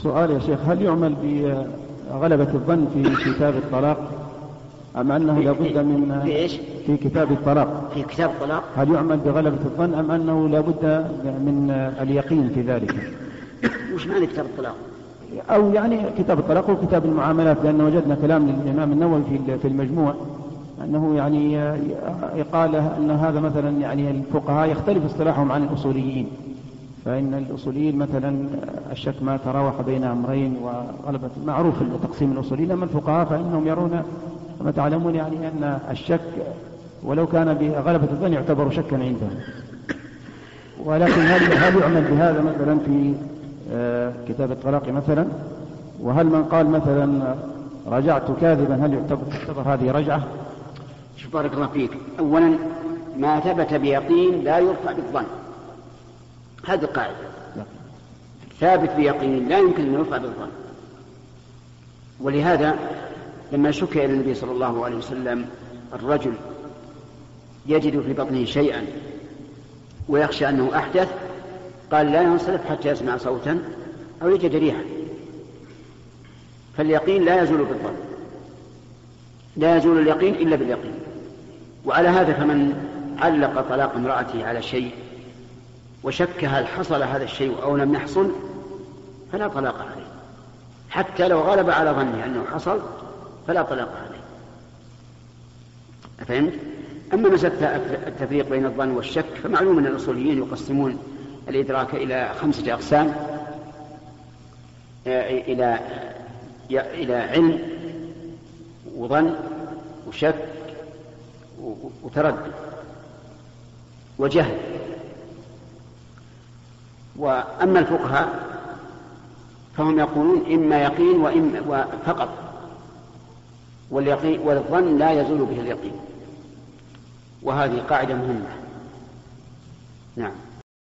سؤال يا شيخ، هل يعمل بغلبة الظن في كتاب الطلاق أم أنه لابد من في كتاب الطلاق؟ في كتاب الطلاق هل يعمل بغلبة الظن أم أنه لابد من اليقين في ذلك؟ وش معنى كتاب الطلاق؟ أو يعني كتاب الطلاق وكتاب المعاملات، لأن وجدنا كلام للإمام النووي في المجموع أنه يعني قال أن هذا مثلا يعني الفقهاء يختلف اصطلاحهم عن الأصوليين، فإن الأصوليين مثلا الشك ما تراوح بين أمرين وغلبة معروف تقسيم الأصوليين، أما الفقهاء فإنهم يرون كما تعلمون يعني أن الشك ولو كان بغلبة الظن يعتبر شكا عندهم. ولكن هل يعمل بهذا مثلا في كتاب الطلاق مثلا؟ وهل من قال مثلا رجعت كاذبا هل يعتبر هذه رجعة؟ شوف بارك الله فيك، أولا ما ثبت بيقين لا يرفع بالظن، هذه القاعدة. ثابت بيقين لا يمكن أن يرفع بالظن. ولهذا لما شكى إلى النبي صلى الله عليه وسلم الرجل يجد في بطنه شيئا ويخشى أنه أحدث، قال لا ينصرف حتى يسمع صوتا أو يجد ريحا. فاليقين لا يزول بالظن، لا يزول اليقين إلا باليقين. وعلى هذا فمن علق طلاق امرأته على شيء وشك هل حصل هذا الشيء أو لم يحصل فلا طلاق عليه، حتى لو غلب على ظنه أنه حصل فلا طلاق عليه. أفهمت؟ أما مسألة التفريق بين الظن والشك فمعلوم أن الأصوليين يقسمون الإدراك إلى 5 أقسام، إلى علم وظن وشك وتردد وجهل. وأما الفقهاء فهم يقولون إما يقين وإما فقط، واليقين والظن لا يزول به اليقين، وهذه قاعدة مهمة. نعم.